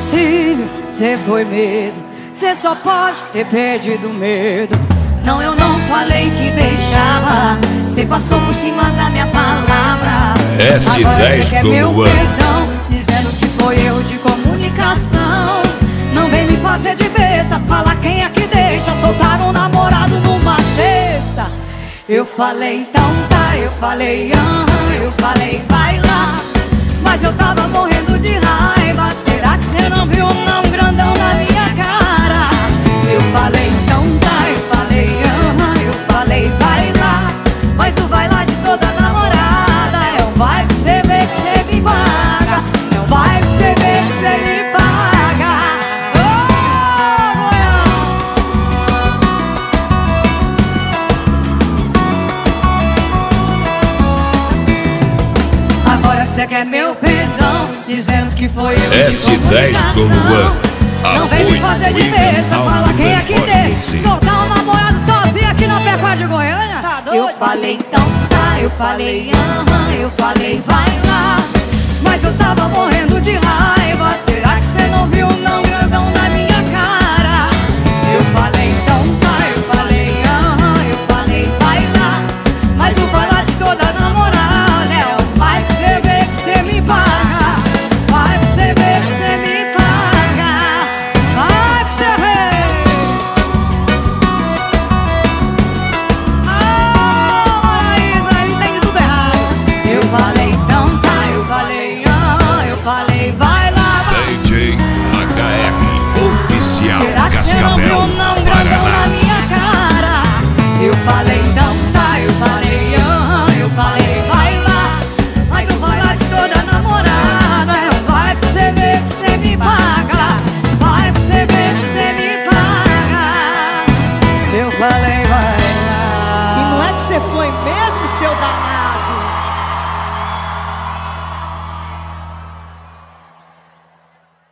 impossível, cê foi mesmo. Cê só pode ter perdido medo. Não, eu não falei que deixava, cê passou por cima da minha palavra. S10 agora cê quer do meu Luan. perdão, dizendo que foi erro de comunicação. Não vem me fazer de besta, fala quem é que deixa soltar um namorado numa sexta. Eu falei então tá, eu falei eu falei vai lá, mas eu tava morrendo de raiva. Será que cê não viu não grandão na minha cara? Eu falei então tá, eu falei eu falei vai lá, mas o vai lá de toda namorada é um vai pra cê ver que cê me paga, é um vai pra cê ver que cê me paga. Agora cê quer meu perdão, dizendo que foi eu de S10 do Luan. Não vem me fazer de besta, fala quem é que deixa soltar um namorado sozinho aqui na Pecuária de Goiânia. Tá doido? Eu falei então tá, eu falei eu falei vai lá, mas eu tava morrendo de raiva. Será que cê não viu não grandão na minha cara? Eu falei então tá, eu falei vai lá, mas o vai lá de toda namorada é um vai pra cê ver que cê me paga, vai pra cê ver que cê me paga, vai pra cê ver. Maraísa, ele tem tudo errado. Eu falei então tá, eu falei vai lá, DJ HR Oficial será que cê não viu Cascavel, não grandão na Paraná. minha cara? Eu falei então tá, eu falei vai lá, mas o vai lá de toda namorada é um vai pra cê ver que cê me paga, vai pra cê ver que cê me paga. Eu falei vai lá. E não é que você foi mesmo, seu danado?